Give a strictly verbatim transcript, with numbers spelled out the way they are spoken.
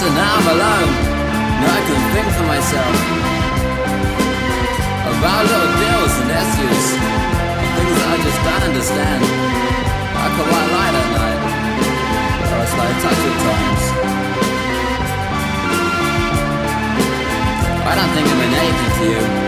and now I'm alone. Now I can think for myself about little deals and issues, things that I just don't understand. I could white light at night, or a slow touch at times. I don't think I've been anything to you.